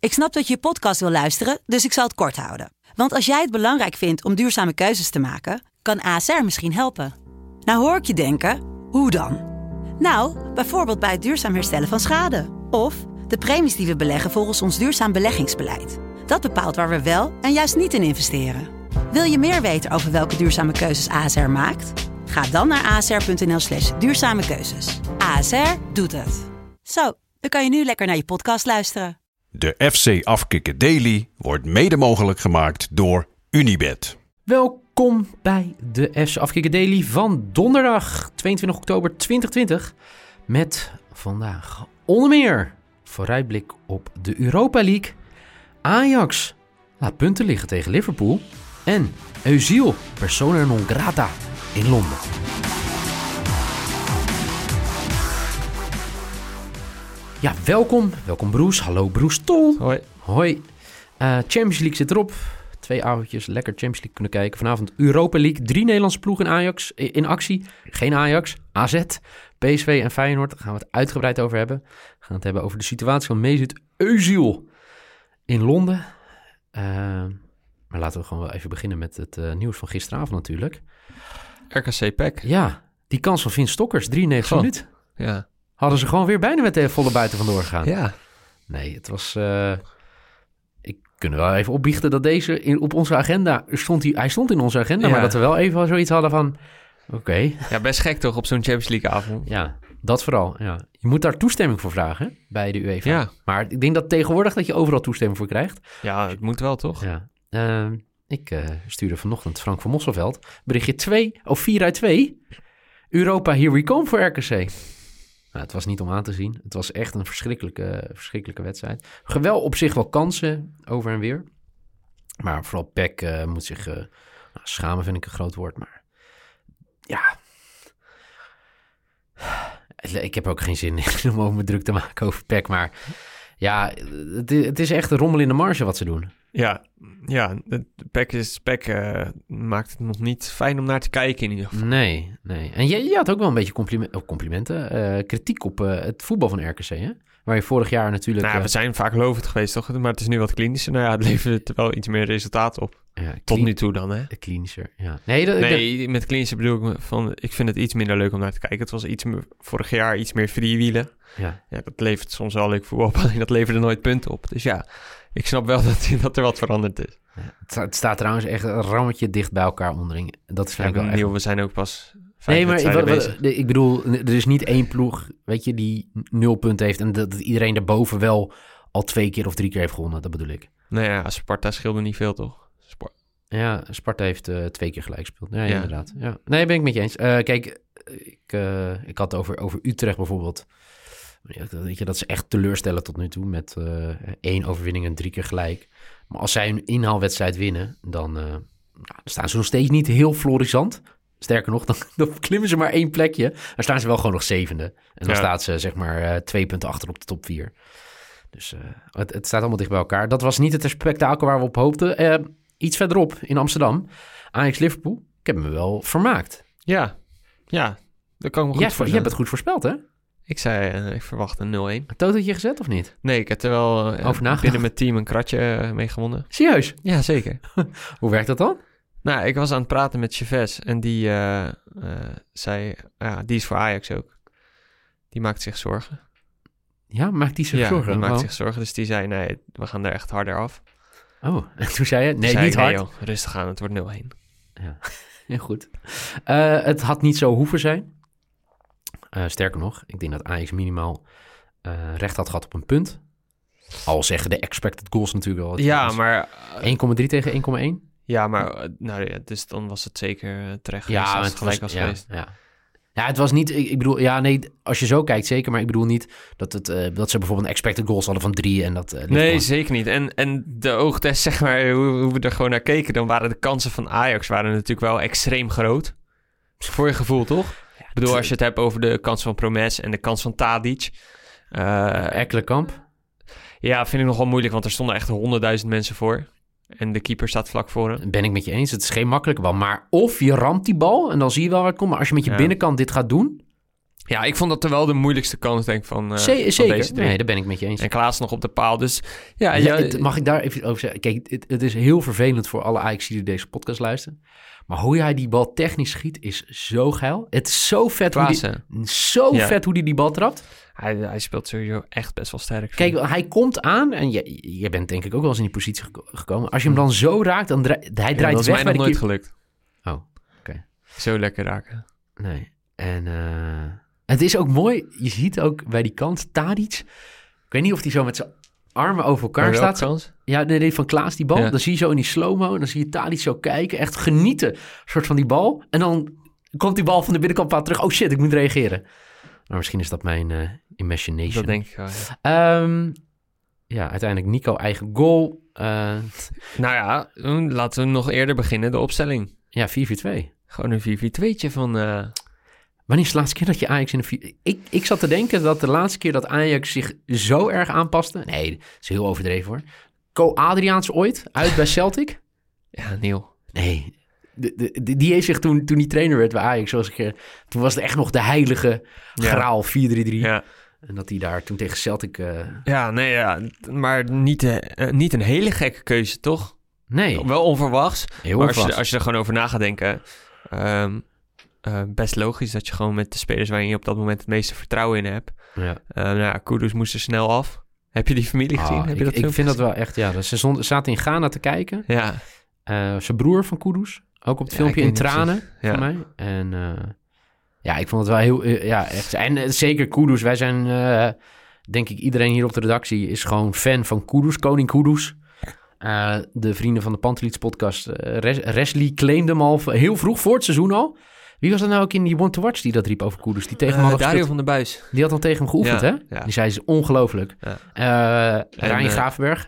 Ik snap dat je podcast wil luisteren, dus ik zal het kort houden. Want als jij het belangrijk vindt om duurzame keuzes te maken, kan ASR misschien helpen. Nou hoor ik je denken, hoe dan? Nou, bijvoorbeeld bij het duurzaam herstellen van schade. Of de premies die we beleggen volgens ons duurzaam beleggingsbeleid. Dat bepaalt waar we wel en juist niet in investeren. Wil je meer weten over welke duurzame keuzes ASR maakt? Ga dan naar asr.nl/duurzame keuzes. ASR doet het. Zo, dan kan je nu lekker naar je podcast luisteren. De FC Afkikken Daily wordt mede mogelijk gemaakt door Unibet. Welkom bij de FC Afkikken Daily van donderdag 22 oktober 2020. Met vandaag onder meer vooruitblik op de Europa League. Ajax laat punten liggen tegen Liverpool. En Özil, persona non grata in Londen. Ja, welkom. Welkom Broes. Hallo Broes Tol. Hoi. Hoi. Champions League zit erop. 2 avondjes lekker Champions League kunnen kijken. Vanavond Europa League. 3 Nederlandse ploegen in actie. Geen Ajax. AZ, PSV en Feyenoord. Daar gaan we het uitgebreid over hebben. We gaan het hebben over de situatie van Mesut Özil in Londen. Maar laten we gewoon wel even beginnen met het nieuws van gisteravond natuurlijk. RKC PEC. Ja, die kans van Vin Stokkers, 93 minuten. Ja. Hadden ze gewoon weer bijna met de volle buiten vandoor gegaan. Ja. Nee, het was... ik kan wel even opbiechten dat deze op onze agenda stond. Hij stond in onze agenda, Ja. maar dat we wel even zoiets hadden van... Oké. Ja, best gek toch op zo'n Champions League avond. Ja, dat vooral. Ja. Je moet daar toestemming voor vragen hè, bij de UEFA. Ja. Maar ik denk dat tegenwoordig dat je overal toestemming voor krijgt. Ja, het moet wel toch? Ja. Ik stuurde vanochtend Frank van Mosselveld berichtje 4 uit 2. Europa, here we come voor RKC. Nou, het was niet om aan te zien. Het was echt een verschrikkelijke wedstrijd. Gewel op zich wel kansen over en weer. Maar vooral PEC moet zich... schamen vind ik een groot woord, maar... Ja... Ik heb ook geen zin in om over me druk te maken over PEC, maar... Ja, het is echt een rommel in de marge wat ze doen. Ja, PEC maakt het nog niet fijn om naar te kijken in ieder geval. Nee. En je had ook wel een beetje complimenten. Kritiek op het voetbal van RKC, hè? Waar je vorig jaar natuurlijk... Nou, we zijn vaak lovend geweest, toch? Maar het is nu wat klinischer. Nou ja, het levert wel iets meer resultaat op. Ja, tot nu toe dan, hè? Klinischer, ja. Met klinischer bedoel ik ik vind het iets minder leuk om naar te kijken. Het was vorig jaar iets meer freewheelen. Ja, dat levert soms wel leuk voetbal op. Alleen dat leverde nooit punten op. Dus ja, ik snap wel dat er wat veranderd is. Ja, het staat trouwens echt een rammetje dicht bij elkaar onderling. Dat is we zijn ook pas... Nee, maar ik bedoel, er is niet één ploeg, weet je, die 0 punten heeft en dat iedereen daarboven wel al 2 keer of 3 keer heeft gewonnen. Dat bedoel ik. Nou ja, Sparta scheelde niet veel, toch? Ja, Sparta heeft 2 keer gelijk gespeeld. Ja, inderdaad. Ja. Nee, ben ik met je eens. Kijk, ik had over Utrecht bijvoorbeeld. Weet je, dat ze echt teleurstellen tot nu toe met 1 overwinning en 3 keer gelijk. Maar als zij een inhaalwedstrijd winnen, dan staan ze nog steeds niet heel florissant. Sterker nog, dan klimmen ze maar 1 plekje. Dan staan ze wel gewoon nog 7e. En dan staat ze zeg maar 2 punten achter op de top 4. Dus het staat allemaal dicht bij elkaar. Dat was niet het spektakel waar we op hoopten. Iets verderop in Amsterdam. Ajax-Liverpool. Ik heb me wel vermaakt. Ja, dat kan ik me goed voorstellen. Je hebt het goed voorspeld, hè? Ik zei, ik verwacht een 0-1. Een totootje gezet of niet? Nee, ik heb er wel binnen mijn team een kratje mee gewonnen. Serieus? Ja, zeker. Hoe werkt dat dan? Nou, ik was aan het praten met Chavez en die zei, die is voor Ajax ook. Die maakt zich zorgen. Ja, maakt die zich zorgen? Ja, die maakt zich zorgen. Dus die zei, nee, we gaan er echt harder af. Oh, en toen zei je, nee, niet hard. Joh, rustig aan, het wordt 0-1. Ja, heel goed. Het had niet zo hoeven zijn. Sterker nog, ik denk dat Ajax minimaal recht had gehad op een punt. Al zeggen de expected goals natuurlijk wel. Ja, maar... 1,3 tegen 1,1? Ja, maar dus dan was het zeker terecht geweest als het gelijk was geweest. Ja, het was niet... Ik bedoel, als je zo kijkt zeker, maar ik bedoel niet dat ze bijvoorbeeld een expected goals hadden van 3 en dat... nee, zeker niet. En de oogtest, zeg maar, hoe we er gewoon naar keken, dan waren de kansen van Ajax natuurlijk wel extreem groot. Voor je gevoel, toch? Ja, ik bedoel, als je het hebt over de kans van Promes en de kans van Tadic. Ekkelenkamp? Ja, vind ik nog wel moeilijk, want er stonden echt 100.000 mensen voor. En de keeper staat vlak voor hem. Ben ik met je eens. Het is geen makkelijke bal. Maar of je ramt die bal en dan zie je wel waar het komt. Maar als je met je binnenkant dit gaat doen... Ja, ik vond dat er wel de moeilijkste kans, denk ik, van Zeker, van deze drie. Nee, daar ben ik met je eens. En Klaas nog op de paal, dus Mag ik daar even over zeggen? Kijk, het is heel vervelend voor alle Ajax die deze podcast luisteren. Maar hoe hij die bal technisch schiet is zo geil. Het is zo vet vet hoe hij die bal trapt. Hij speelt sowieso echt best wel sterk. Kijk, hij komt aan en je bent denk ik ook wel eens in die positie gekomen. Als je hem dan zo raakt, dan hij draait weg. Dat is mij nog nooit gelukt. Oh, oké. Zo lekker raken. Nee, en het is ook mooi. Je ziet ook bij die kant Tadic. Ik weet niet of hij zo met zijn armen over elkaar staat. Kans? Ja, nee, van Klaas die bal. Ja. Dan zie je zo in die slow-mo en dan zie je Tadic zo kijken. Echt genieten, soort van die bal. En dan komt die bal van de binnenkant terug. Oh shit, ik moet reageren. Maar misschien is dat mijn imagination. Dat denk ik wel, ja. Ja, uiteindelijk Nico eigen goal. Nou ja, laten we nog eerder beginnen. De opstelling. Ja, 4-4-2. Gewoon een 4-4-2'tje van... Wanneer is de laatste keer dat je Ajax in een... Ik zat te denken dat de laatste keer dat Ajax zich zo erg aanpaste... Nee, dat is heel overdreven hoor. Co Adriaans ooit, uit bij Celtic? Ja, Neil. Nee, die heeft zich toen die trainer werd bij Ajax... toen was het echt nog de heilige graal 4-3-3. Ja. En dat hij daar toen tegen Celtic... maar niet een hele gekke keuze, toch? Nee. Wel onverwachts. Heel maar onverwachts. Als je er gewoon over na gaat denken... best logisch dat je gewoon met de spelers waarin je op dat moment het meeste vertrouwen in hebt. Ja. Kudus moest er snel af. Heb je die familie gezien? Heb je dat ik vind dat wel echt, ja. Ze zaten in Ghana te kijken. Ja. Zijn broer van Kudus, ook op het filmpje in tranen van mij. En ik vond het wel heel, echt. En zeker Kudus, wij zijn, denk ik, iedereen hier op de redactie is gewoon fan van Kudus, koning Kudus. De vrienden van de Pantelits podcast, Resli claimde hem al heel vroeg voor het seizoen al. Wie was dat nou ook in die Want to Watch die dat riep over Kudus? Die tegen hem had Dario van der Buis. Die had al tegen hem geoefend, hè? Ja. Die zei, is ongelooflijk. Ja. Rijn Gravenberg.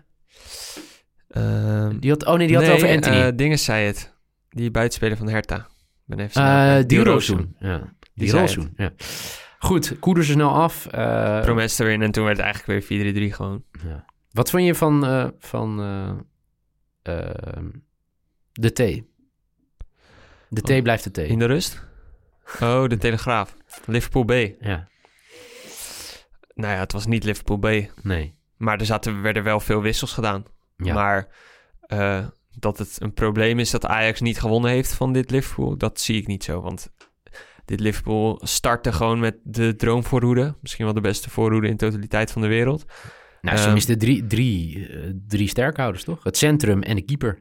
Die had het over Anthony. Dinges zei het. Die buitenspeler van Hertha. Die Rozoen. Ja. Die Rozoen, ja. Goed, Kudus is snel af. Promes erin en toen werd het eigenlijk weer 4-3-3 gewoon. Ja. Wat vond je van de T? De T blijft de T. In de rust? Oh, de Telegraaf. Liverpool B. Ja. Nou ja, het was niet Liverpool B. Nee. Maar werden wel veel wissels gedaan. Ja. Maar dat het een probleem is dat Ajax niet gewonnen heeft van dit Liverpool, dat zie ik niet zo. Want dit Liverpool startte gewoon met de droomvoorhoede. Misschien wel de beste voorhoede in totaliteit van de wereld. Nou, ze misten drie sterkhouders, toch? Het centrum en de keeper.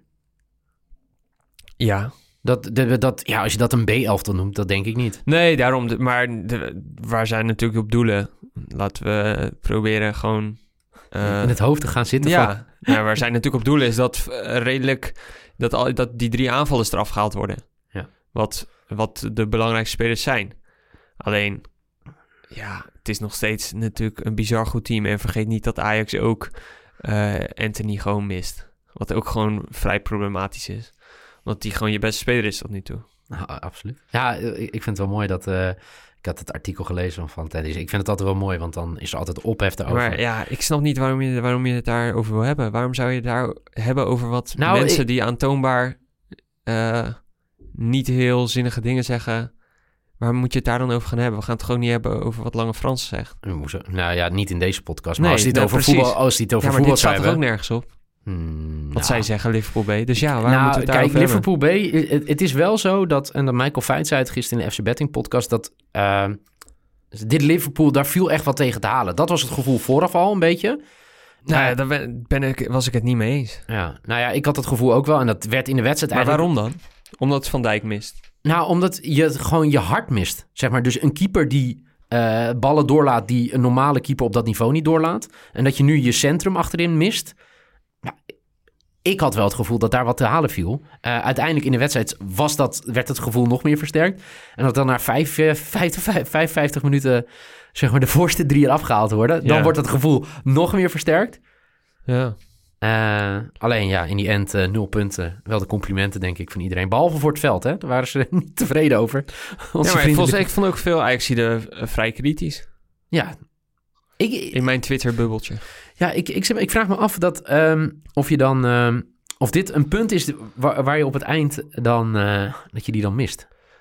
Ja. Als je dat een B-elftal noemt, dat denk ik niet. Nee, daarom. Waar zij natuurlijk op doelen. Laten we proberen gewoon... in het hoofd te gaan zitten. Ja, waar zij natuurlijk op doelen is dat redelijk... Dat die 3 aanvallers eraf gehaald worden. Ja. Wat de belangrijkste spelers zijn. Alleen... Ja, het is nog steeds natuurlijk een bizar goed team. En vergeet niet dat Ajax ook Anthony gewoon mist. Wat ook gewoon vrij problematisch is. Want die gewoon je beste speler is tot nu toe. Nou, absoluut. Ja, ik vind het wel mooi dat... ik had het artikel gelezen van Teddy. Ik vind het altijd wel mooi, want dan is er altijd ophef daarover. Maar ja, ik snap niet waarom je het daarover wil hebben. Waarom zou je het daar hebben over wat mensen die aantoonbaar niet heel zinnige dingen zeggen... Waarom moet je het daar dan over gaan hebben? We gaan het gewoon niet hebben over wat Lange Frans zegt. Nou ja, niet in deze podcast. Maar als hij het over voetbal, voetbal dit staat er ook nergens op. Wat zij zeggen, Liverpool B. Dus ja, waarom moeten we het daarover Liverpool B, het is wel zo dat... En dat Michael Feit zei het gisteren in de FC Betting podcast... dat dit Liverpool, daar viel echt wat tegen te halen. Dat was het gevoel vooraf al een beetje. Nou ja, daar was ik het niet mee eens. Ja, nou ja, ik had het gevoel ook wel. En dat werd in de wedstrijd maar waarom dan? Omdat Van Dijk mist. Nou, omdat je gewoon je hart mist, zeg maar. Dus een keeper die ballen doorlaat die een normale keeper op dat niveau niet doorlaat. En dat je nu je centrum achterin mist. Nou, ik had wel het gevoel dat daar wat te halen viel. Uiteindelijk in de wedstrijd werd het gevoel nog meer versterkt. En dat dan na 55 minuten zeg maar de voorste 3 eraf gehaald worden. Dan wordt het gevoel nog meer versterkt. Ja. Alleen ja, in die end 0 punten. Wel de complimenten, denk ik, van iedereen. Behalve voor het veld, hè. Daar waren ze niet tevreden over. Ik vond ook veel Ajaxiden vrij kritisch. Ja. In mijn Twitter-bubbeltje. Ja, ik vraag me af of je dan... of dit een punt is waar je op het eind dan... dat je die dan mist.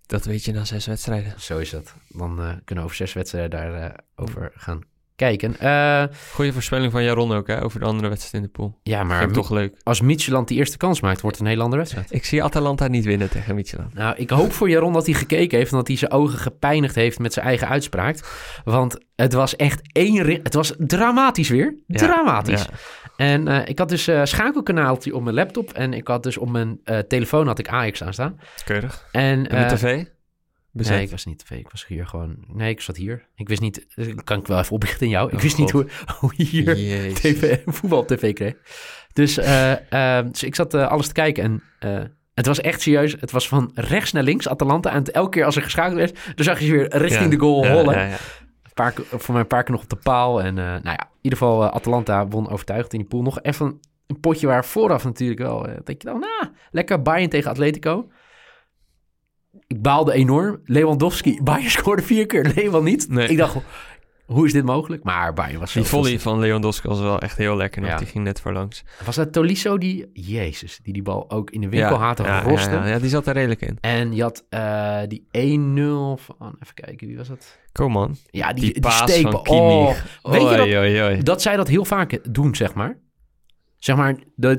Dat weet je na 6 wedstrijden. Zo is het. Dan kunnen we over 6 wedstrijden daarover gaan kijken. Goeie voorspelling van Jaron ook, hè? Over de andere wedstrijd in de pool. Ja, maar vind ik toch leuk. Als Midtjylland die eerste kans maakt, wordt het een hele andere wedstrijd. Ik zie Atalanta niet winnen tegen Midtjylland. Nou, ik hoop voor Jaron dat hij gekeken heeft en dat hij zijn ogen gepijnigd heeft met zijn eigen uitspraak. Want het was echt het was dramatisch weer. Ja, dramatisch. Ja. En ik had dus schakelkanaaltje op mijn laptop en ik had dus op mijn telefoon had ik Ajax aanstaan. Keurig. En met tv? Bezet. Nee, ik was niet tv. Ik was hier gewoon... Nee, ik zat hier. Ik wist niet... Kan ik wel even oplichten in jou? Ik wist niet hoe je hier voetbal op tv kreeg. Dus ik zat alles te kijken en het was echt serieus. Het was van rechts naar links, Atalanta. En elke keer als er geschakeld werd, dan zag je ze weer richting de goal hollen. Ja. Voor mij een paar keer nog op de paal. En in ieder geval Atalanta won overtuigend in die pool. Nog even een potje waar vooraf natuurlijk wel... denk je dan, lekker Bayern tegen Atletico. Ik baalde enorm. Lewandowski, Bayern scoorde 4 keer. Leeuwen niet. Nee. Ik dacht, hoe is dit mogelijk? Maar Bayern was zo... Die volley van Lewandowski was wel echt heel lekker. Ja. Die ging net voorlangs. Was dat Tolisso die bal ook in de winkelhaat roste? Ja, die zat er redelijk in. En je had die 1-0 van... Even kijken, wie was dat? Coman. Ja, die paas steek. van Kimi. Weet je dat zij dat heel vaak doen, zeg maar? Zeg maar,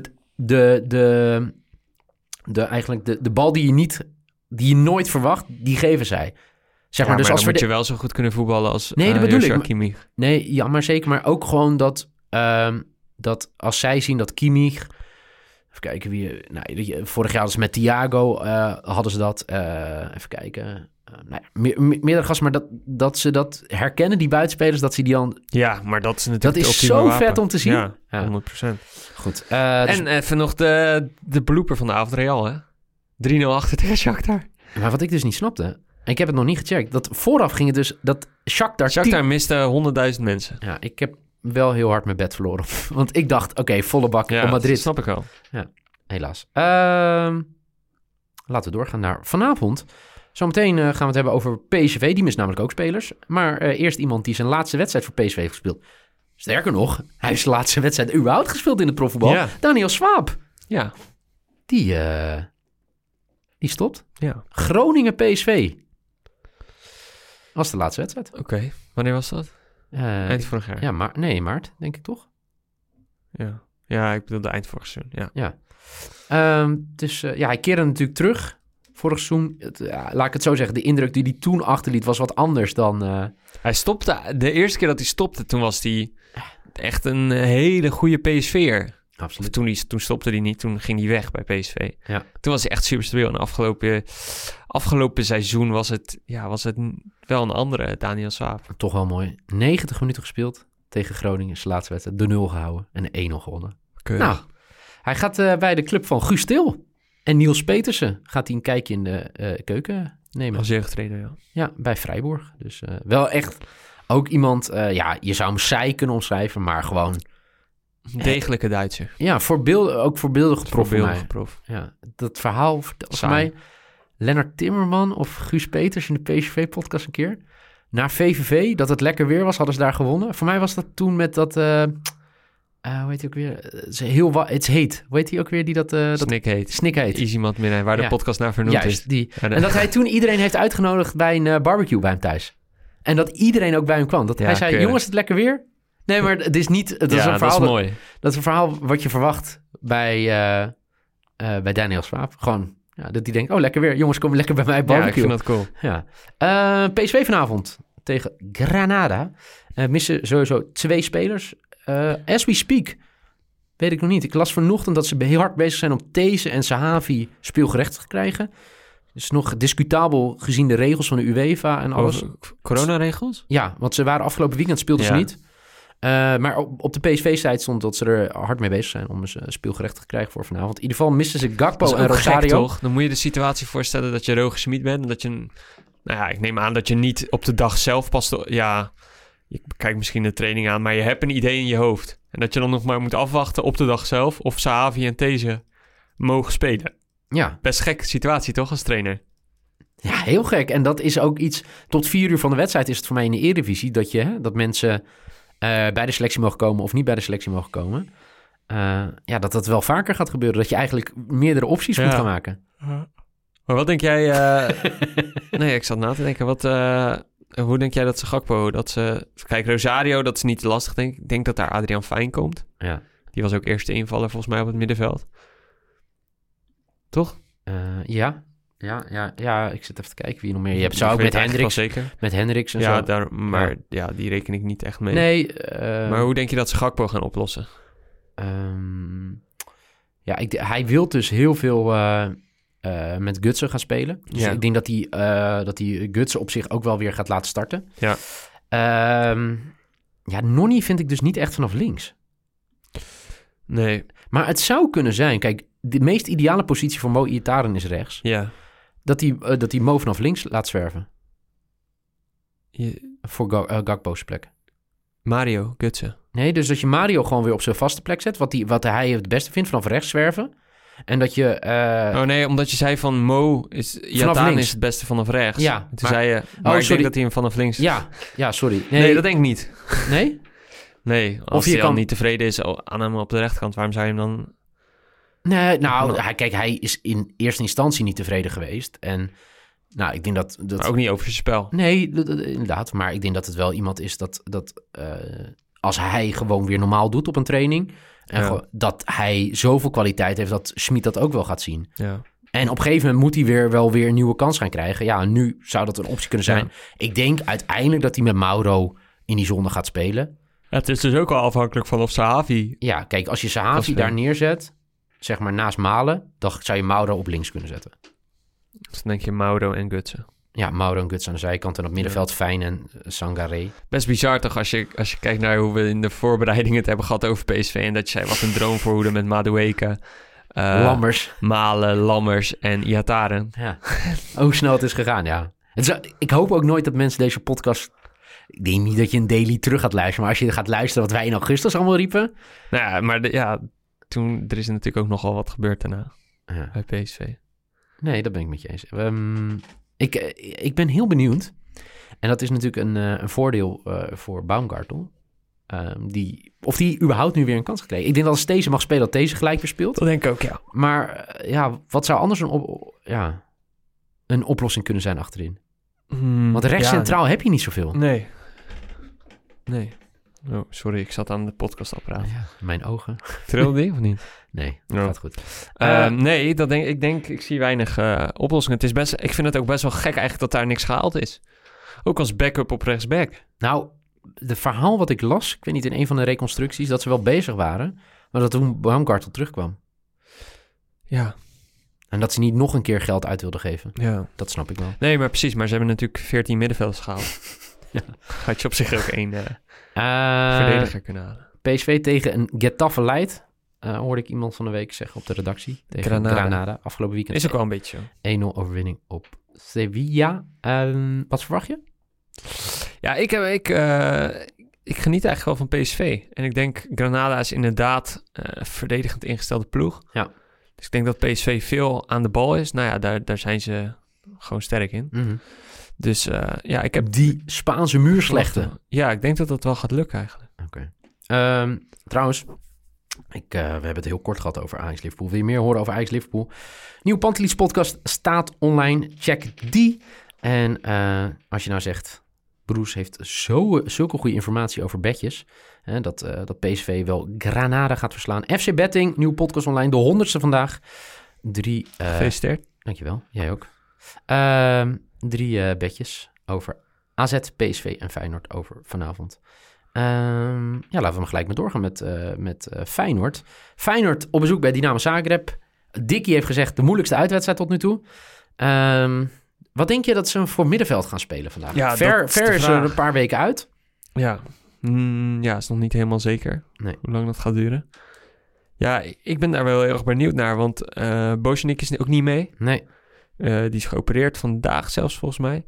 eigenlijk de bal die je nooit verwacht, die geven zij. Zeg maar, dus maar als dan moet je wel zo goed kunnen voetballen als dat bedoel ik. Kimmich. Nee, ja, maar zeker. Maar ook gewoon dat als zij zien dat Kimmich... Even kijken wie... vorig jaar dus met Thiago hadden ze dat. Even kijken. Meerdere gasten, maar dat ze dat herkennen, die buitenspelers, dat ze die dan... Ja, maar dat is natuurlijk dat is zo wapen. Vet om te zien. Ja, 100%. Goed. En even nog de blooper van de avond, Real, hè? 3-0 achter tegen Shakhtar. Maar wat ik dus niet snapte, en ik heb het nog niet gecheckt, dat vooraf ging het dus dat Shakhtar miste 100.000 mensen. Ja, ik heb wel heel hard mijn bed verloren. Want ik dacht, oké, volle bak op Madrid. Dat snap ik wel. Ja, helaas. Laten we doorgaan naar vanavond. Zometeen gaan we het hebben over PSV. Die mist namelijk ook spelers. Maar eerst iemand die zijn laatste wedstrijd voor PSV heeft gespeeld. Sterker nog, hij heeft zijn laatste wedstrijd überhaupt gespeeld in het profvoetbal. Ja. Daniel Swaap. Ja. Die stopt. Ja. Groningen PSV. Was de laatste wedstrijd. Oké. Wanneer was dat? Eind vorig jaar. Ja, maart, denk ik toch? Ja, ik bedoel de eind vorig seizoen. Ja. Dus hij keerde natuurlijk terug. Vorig seizoen, laat ik het zo zeggen, de indruk die hij toen achterliet was wat anders dan... Hij stopte, de eerste keer dat hij stopte, toen was hij echt een hele goede PSV'er. Absoluut. Toen stopte hij niet, toen ging hij weg bij PSV. Ja. Toen was hij echt super stabiel. En afgelopen seizoen was het wel een andere Daniel Swaap. Toch wel mooi. 90 minuten gespeeld tegen Groningen, zijn laatste wedstrijd. De 0 gehouden en de 1-0 gewonnen. Keurig. Nou, hij gaat bij de club van Guus Til en Niels Petersen gaat hij een kijkje in de keuken nemen. Als jeugdtrainer, ja. Ja, bij Freiburg. Dus wel echt ook iemand, je zou hem saai kunnen omschrijven, maar gewoon... Degelijke Duitser. Ja, voorbeeldige prof voor mij. Prof. Ja, dat verhaal vertelde voor mij Lennart Timmerman of Guus Peters in de PSV-podcast een keer. Na VVV, dat het lekker weer was, hadden ze daar gewonnen. Voor mij was dat toen met dat... hoe heet hij ook weer? Het is heet. Hoe heet hij ook weer? Snik heet. Easy Midnight, waar de podcast naar vernoemd is. Die. En dat hij toen iedereen heeft uitgenodigd bij een barbecue bij hem thuis. En dat iedereen ook bij hem kwam. Dat hij zei, jongens, het lekker weer? Nee, maar het is niet... Dat is een verhaal, dat is mooi. Dat is een verhaal wat je verwacht bij Daniel Swaap. Gewoon, dat hij denkt, lekker weer. Jongens, kom lekker bij mij barbecue. Ja, ik vind dat cool. Ja. PSV vanavond tegen Granada. Missen sowieso 2 spelers. As we speak, weet ik nog niet. Ik las vanochtend dat ze heel hard bezig zijn om These en Sahavi speelgerechtigd te krijgen. Dus nog discutabel gezien de regels van de UEFA en alles. Coronaregels? Ja, want ze waren afgelopen weekend, speelden ze niet. Maar op de PSV-site stond dat ze er hard mee bezig zijn om ze speelgerechtigd te krijgen voor vanavond. In ieder geval missen ze Gakpo en Rosario. Gek, toch? Dan moet je de situatie voorstellen dat je Roger Schmid bent en dat je... ik neem aan dat je niet op de dag zelf pas... je kijkt misschien de training aan, maar je hebt een idee in je hoofd. En dat je dan nog maar moet afwachten op de dag zelf of Sahavi en These mogen spelen. Ja. Best gekke situatie, toch, als trainer? Ja, heel gek. En dat is ook iets... Tot 4 uur van de wedstrijd is het voor mij in de Eredivisie dat mensen bij de selectie mogen komen of niet bij de selectie mogen komen. Dat wel vaker gaat gebeuren. Dat je eigenlijk meerdere opties moet gaan maken. Maar wat denk jij... nee, ik zat na te denken. Hoe denk jij dat ze Gakpo... Kijk, Rosario, dat is niet te lastig, denk ik. Ik denk dat daar Adriaan Fijn komt. Ja. Die was ook eerste invaller volgens mij op het middenveld. Toch? Ja, ik zit even te kijken wie nog meer. Je hebt zo ook met Hendricks. Zeker. Met Hendricks en zo. Maar die reken ik niet echt mee. Nee. Maar hoe denk je dat ze Gakpo gaan oplossen? Hij wil dus heel veel met Gutsen gaan spelen. Dus ik denk dat hij Gutsen op zich ook wel weer gaat laten starten. Ja. Nonny vind ik dus niet echt vanaf links. Nee. Maar het zou kunnen zijn... Kijk, de meest ideale positie voor Mo Iataren is rechts. Ja. Dat hij Mo vanaf links laat zwerven. Voor Gakpo's plek. Mario Gutsen. Nee, dus dat je Mario gewoon weer op zijn vaste plek zet. Wat hij het beste vindt, vanaf rechts zwerven. En dat je... omdat je zei van Mo Iataren is het beste vanaf rechts. Ja. Toen zei je... Maar ik denk dat hij hem vanaf links... Ja, sorry. Nee, dat denk ik niet. Nee? Nee, als hij al niet tevreden is aan hem op de rechterkant, waarom zou je hem dan... Nee, hij is in eerste instantie niet tevreden geweest. En ik denk dat... Maar ook niet over zijn spel. Nee, inderdaad. Maar ik denk dat het wel iemand is dat als hij gewoon weer normaal doet op een training... En dat hij zoveel kwaliteit heeft dat Schmid dat ook wel gaat zien. Ja. En op een gegeven moment moet hij wel weer een nieuwe kans gaan krijgen. Ja, nu zou dat een optie kunnen zijn. Ja. Ik denk uiteindelijk dat hij met Mauro in die zone gaat spelen. Het is dus ook wel afhankelijk van of Sahavi... Ja, kijk, als je Sahavi daar neerzet, zeg maar naast Malen, dan zou je Mauro op links kunnen zetten. Dus dan denk je Mauro en Gutsen. Ja, Mauro en Gutsen aan de zijkant en op middenveld Fijn en Sangaré. Best bizar toch als je kijkt naar hoe we in de voorbereiding het hebben gehad over PSV... en dat je zei, wat een droomvoorhoede met Madueke, Lammers. Malen, Lammers en Iataren. Ja, hoe snel het is gegaan, ja. Ik hoop ook nooit dat mensen deze podcast... Ik denk niet dat je een daily terug gaat luisteren... maar als je gaat luisteren wat wij in augustus allemaal riepen... Nou ja, maar er is natuurlijk ook nogal wat gebeurd daarna bij PSV. Nee, dat ben ik met je eens. Ik ben heel benieuwd. En dat is natuurlijk een voordeel voor Baumgartel. Of die überhaupt nu weer een kans gekregen. Ik denk dat als deze mag spelen, dat deze gelijk weer speelt. Dat denk ik ook, ja. Maar wat zou anders een oplossing kunnen zijn achterin? Want rechts centraal heb je niet zoveel. Nee. Oh, sorry, ik zat aan de podcastapparaat. Ja, mijn ogen. Trilde die of niet? Nee, dat gaat goed. Nee, ik zie weinig oplossingen. Ik vind het ook best wel gek eigenlijk dat daar niks gehaald is. Ook als backup op rechtsback. Nou, het verhaal wat ik las, ik weet niet, in een van de reconstructies, dat ze wel bezig waren, maar dat toen Baumgartel terugkwam. Ja. En dat ze niet nog een keer geld uit wilden geven. Ja. Dat snap ik wel. Nee, maar precies. Maar ze hebben natuurlijk 14 middenvelders gehaald. Ja. Had je op zich ook één verdediger kunnen halen. PSV tegen een Getafe Light. Hoorde ik iemand van de week zeggen op de redactie. Tegen Granada. Afgelopen weekend. Is ook wel een beetje zo. 1-0 overwinning op Sevilla. Wat verwacht je? Ja, ik geniet eigenlijk wel van PSV. En ik denk, Granada is inderdaad verdedigend ingestelde ploeg. Ja. Dus ik denk dat PSV veel aan de bal is. Nou ja, daar zijn ze gewoon sterk in. Mm-hmm. Dus ik heb... Die Spaanse muurslechte. Ja, ik denk dat dat wel gaat lukken eigenlijk. Oké. Trouwens, we hebben het heel kort gehad over Ajax-Liverpool. Wil je meer horen over Ajax-Liverpool? Nieuw Pantelis podcast staat online. Check die. En als je nou zegt... Broes heeft zulke goede informatie over bedjes... dat PSV wel Granada gaat verslaan. FC Betting, nieuw podcast online. De 100ste vandaag. 3... Gefeliciteerd. Dankjewel. Jij ook. 3 bedjes over AZ, PSV en Feyenoord over vanavond. Laten we maar gelijk doorgaan met Feyenoord. Feyenoord op bezoek bij Dynamo Zagreb. Dickie heeft gezegd de moeilijkste uitwedstrijd tot nu toe. Wat denk je dat ze voor middenveld gaan spelen vandaag? Ja, Ver is er een paar weken uit. Ja, is nog niet helemaal zeker hoe lang dat gaat duren. Ja, ik ben daar wel heel erg benieuwd naar, want Bojanik is ook niet mee. Nee. Die is geopereerd vandaag zelfs volgens mij.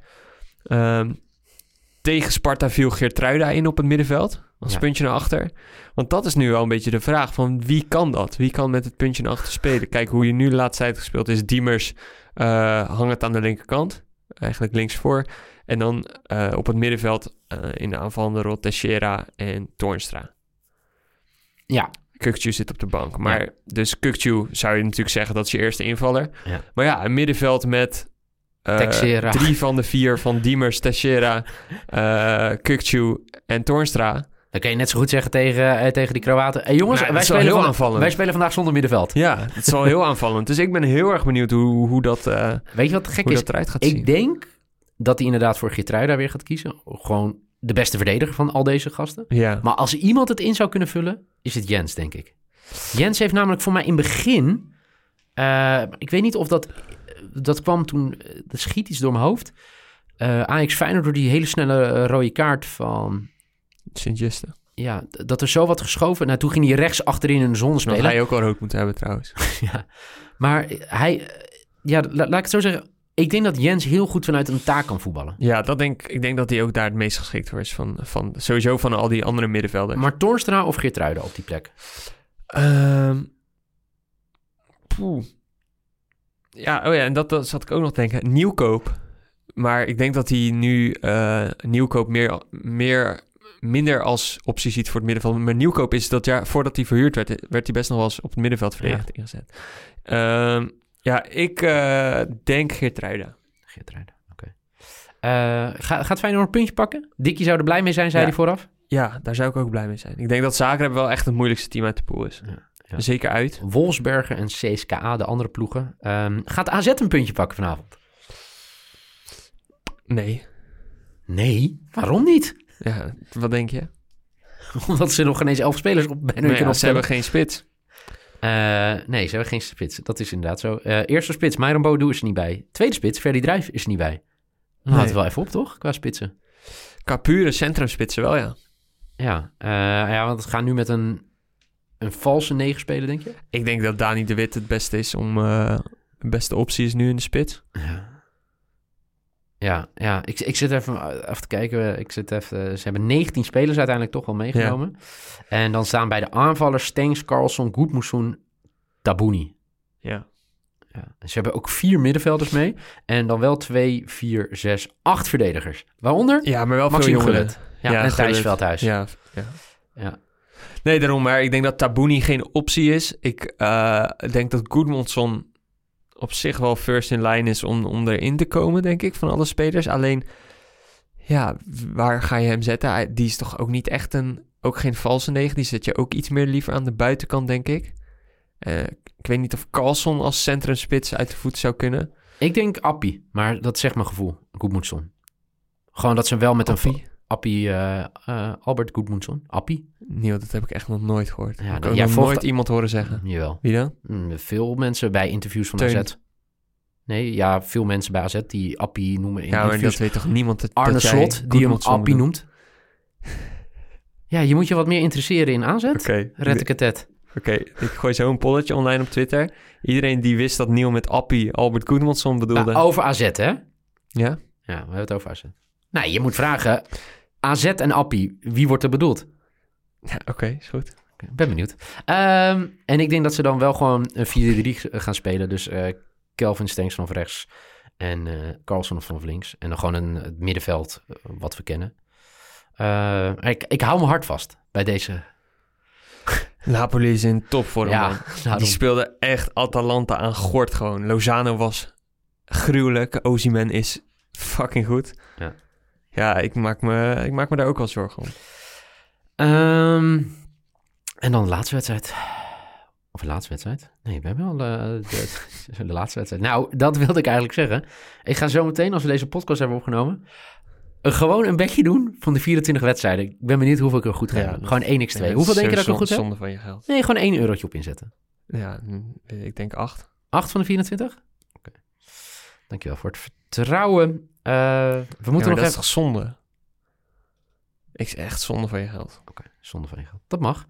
Tegen Sparta viel Geertruida in op het middenveld. Als puntje naar achter. Want dat is nu wel een beetje de vraag van wie kan dat? Wie kan met het puntje naar achter spelen? Kijk, hoe je nu de laatste tijd gespeeld is. Diemers hangend aan de linkerkant. Eigenlijk linksvoor. En dan op het middenveld in de aanvallende rol Teixeira en Toornstra. Ja. Kökçü zit op de bank. Maar dus Kökçü zou je natuurlijk zeggen dat is je eerste invaller. Ja. Maar ja, een middenveld met 3 van de 4 van Diemers, Teixeira, Kökçü en Toornstra. Dan kan je net zo goed zeggen tegen die Kroaten. Hey, jongens, Nou, wij spelen vandaag zonder middenveld. Ja, het is wel heel aanvallend. Dus ik ben heel erg benieuwd hoe dat, weet je wat gek hoe is? dat eruit gaat zien. Ik denk dat hij inderdaad voor Geertruida weer gaat kiezen. Gewoon de beste verdediger van al deze gasten. Ja. Maar als iemand het in zou kunnen vullen, is het Jens, denk ik. Jens heeft namelijk voor mij in het begin... ik weet niet of dat kwam toen... Dat schiet iets door mijn hoofd. Ajax Feyenoord door die hele snelle rode kaart van... Sint-Juste. Ja, dat er zo wat geschoven. Nou, toen ging hij rechts achterin in de zone spelen. Dat hij ook al rood moeten hebben trouwens. Ja, maar hij... Ja, laat ik het zo zeggen. Ik denk dat Jens heel goed vanuit een taak kan voetballen. Ja, ik denk dat hij ook daar het meest geschikt voor is. Sowieso van al die andere middenvelders. Maar Toornstra of Geertruida op die plek? Ja, en dat zat ik ook nog te denken. Nieuwkoop. Maar ik denk dat hij nu Nieuwkoop minder als optie ziet voor het middenveld. Maar Nieuwkoop is dat jaar, voordat hij verhuurd werd hij best nog wel eens op het middenveld verdedigd ingezet. Ik denk Geertruida. Geertruida, oké. Gaat Feyenoord een puntje pakken? Dikkie zou er blij mee zijn, zei hij vooraf. Ja, daar zou ik ook blij mee zijn. Ik denk dat Zagreb wel echt het moeilijkste team uit de pool is. Ja. Zeker uit. Wolfsberger en CSKA, de andere ploegen. Gaat AZ een puntje pakken vanavond? Nee? Waarom niet? Ja, wat denk je? Omdat ze nog geen eens 11 spelers op bijna ze hebben geen spits. Nee, ze hebben geen spits. Dat is inderdaad zo. Eerste spits, Myron Boadu is er niet bij. Tweede spits, Ferdy Druijf is er niet bij. Dan houdt het wel even op, toch? Qua spitsen. Qua pure centrumspitsen wel, ja. Ja, want het gaat nu met een valse 9 spelen, denk je? Ik denk dat Dani de Wit het beste is om... de beste optie is nu in de spits. Ja. Ik zit even te kijken. Ze hebben 19 spelers uiteindelijk toch wel meegenomen. Ja. En dan staan bij de aanvallers Stengs, Carlson, Gudmundsson, Tabouni. Ja. Ze hebben ook 4 middenvelders mee. En dan wel 2, 4, 6, 8 verdedigers. Waaronder? Ja, maar wel Maxime veel jongeren. En Thijs Veldhuis. Ja. Nee, daarom. Maar ik denk dat Tabouni geen optie is. Ik denk dat Gudmundsson op zich wel first in line is om erin te komen, denk ik, van alle spelers. Alleen, ja, waar ga je hem zetten? Die is toch ook niet echt ook geen valse 9. Die zet je ook iets meer liever aan de buitenkant, denk ik. Ik weet niet of Carlson als centrumspits uit de voet zou kunnen. Ik denk Appie, maar dat zegt mijn gevoel. Gudmundsson. Gewoon dat ze wel met Appie, Albert Gudmundsson. Appie? Nee, dat heb ik echt nog nooit gehoord. Ja, ik heb nog nooit iemand horen zeggen. Jawel. Wie dan? Veel mensen bij interviews van AZ. Nee, ja, veel mensen bij AZ die Appie noemen in interviews. Maar dat weet toch niemand? Arne Slot, die hem Appie noemt. Ja, je moet je wat meer interesseren in AZ. Red ik het het. Oké, ik gooi zo een polletje online op Twitter. Iedereen die wist dat Neil met Appie Albert Gudmundsson bedoelde. Nou, over AZ, hè? Ja? Ja, we hebben het over AZ. Nou, je moet vragen, AZ en Appie, wie wordt er bedoeld? Ja, oké, is goed. Ik ben benieuwd. En ik denk dat ze dan wel gewoon een 4-3 gaan spelen. Dus Kelvin Stengs vanaf rechts en Carlson vanaf links. En dan gewoon het middenveld wat we kennen. Ik hou me hard vast bij deze... Napoli is in topvorm, man. Nou, die speelde echt Atalanta aan gort gewoon. Lozano was gruwelijk. Osimhen is fucking goed. Ja, ik maak me daar ook wel zorgen om. En dan de laatste wedstrijd. Of de laatste wedstrijd? Nee, we hebben wel de laatste wedstrijd. Nou, dat wilde ik eigenlijk zeggen. Ik ga zo meteen, als we deze podcast hebben opgenomen... gewoon een bedje doen van de 24 wedstrijden. Ik ben benieuwd hoeveel ik er goed ga doen. Gewoon 1x2. Hoeveel denk je dat ik er goed heb? Zonde van je geld. Nee, gewoon 1 eurotje op inzetten. Ja, ik denk 8. 8 van de 24? Oké. Dankjewel voor het vertrouwen. We moeten nog dat even... is toch zonde? Ik is echt zonde van je geld. Oké, zonde van je geld. Dat mag.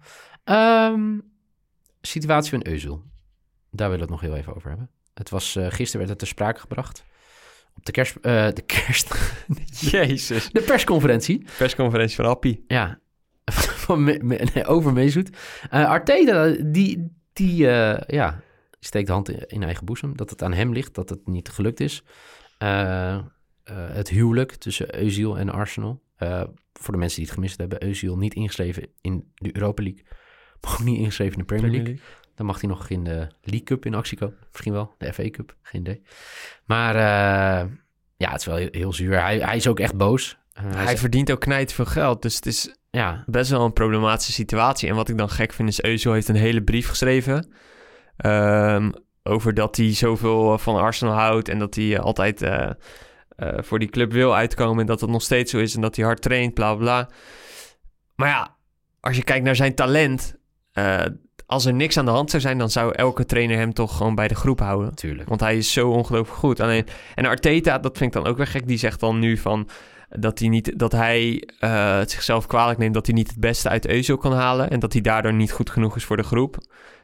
Situatie van Özil. Daar willen we het nog heel even over hebben. Het was gisteren werd het ter sprake gebracht. Op de Jezus. De persconferentie. Persconferentie van Appie. Ja. Over Mesut. Arteta, die steekt de hand in eigen boezem. Dat het aan hem ligt, dat het niet gelukt is. Het huwelijk tussen Özil en Arsenal. Voor de mensen die het gemist hebben. Özil niet ingeschreven in de Europa League. Mag ook niet ingeschreven in de Premier League. Dan mag hij nog in de League Cup in actie komen. Misschien wel, de FA Cup, geen idee. Maar het is wel heel zuur. Hij is ook echt boos. Hij verdient ook knijtveel geld, dus het is best wel een problematische situatie. En wat ik dan gek vind is, Özil heeft een hele brief geschreven over dat hij zoveel van Arsenal houdt en dat hij altijd voor die club wil uitkomen en dat het nog steeds zo is en dat hij hard traint, bla bla. Maar ja, als je kijkt naar zijn talent, als er niks aan de hand zou zijn, dan zou elke trainer hem toch gewoon bij de groep houden. Tuurlijk. Want hij is zo ongelooflijk goed. En Arteta, dat vind ik dan ook weer gek, die zegt dan nu van dat hij het zichzelf kwalijk neemt dat hij niet het beste uit Özil kan halen en dat hij daardoor niet goed genoeg is voor de groep.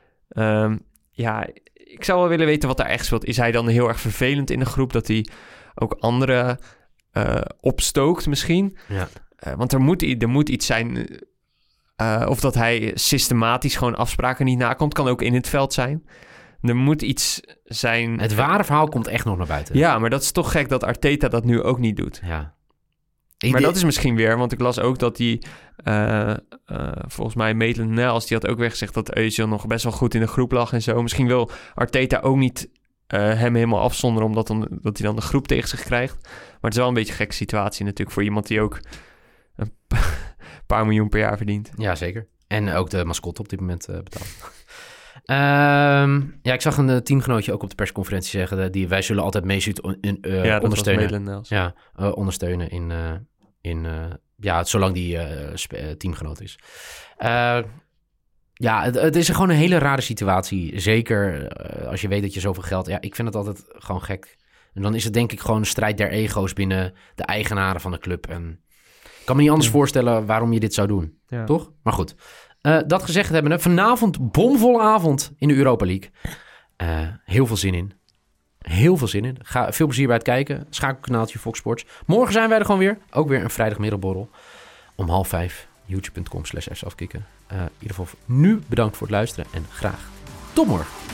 Ik zou wel willen weten wat daar echt speelt. Is hij dan heel erg vervelend in de groep dat hij ook anderen opstookt misschien? Ja. Want er moet iets zijn, of dat hij systematisch gewoon afspraken niet nakomt, kan ook in het veld zijn. Er moet iets zijn. Het ware verhaal komt echt nog naar buiten. Ja, maar dat is toch gek dat Arteta dat nu ook niet doet. Ja. Maar dat is misschien weer, want ik las ook dat die, volgens mij Maitland-Niles, die had ook weer gezegd dat Özil nog best wel goed in de groep lag en zo. Misschien wil Arteta ook niet hem helemaal afzonderen, omdat dat hij dan de groep tegen zich krijgt. Maar het is wel een beetje een gekke situatie natuurlijk voor iemand die ook een paar miljoen per jaar verdient. Ja, zeker. En ook de mascotte op dit moment betaalt. Ik zag een teamgenootje ook op de persconferentie zeggen, wij zullen altijd Mesut ondersteunen. Ondersteunen zolang die teamgenoot is. Het is gewoon een hele rare situatie. Zeker als je weet dat je zoveel geld... Ja, ik vind het altijd gewoon gek. En dan is het denk ik gewoon een strijd der ego's binnen de eigenaren van de club. En ik kan me niet anders voorstellen waarom je dit zou doen. Ja. Toch? Maar goed. Dat gezegd hebben we vanavond bomvolle avond in de Europa League. Heel veel zin in. Heel veel zin in. Veel plezier bij het kijken. Schakelkanaaltje Fox Sports. Morgen zijn wij er gewoon weer. Ook weer een vrijdagmiddagborrel. Om 4:30. youtube.com/fsafkikken. In ieder geval nu bedankt voor het luisteren. En graag tot morgen.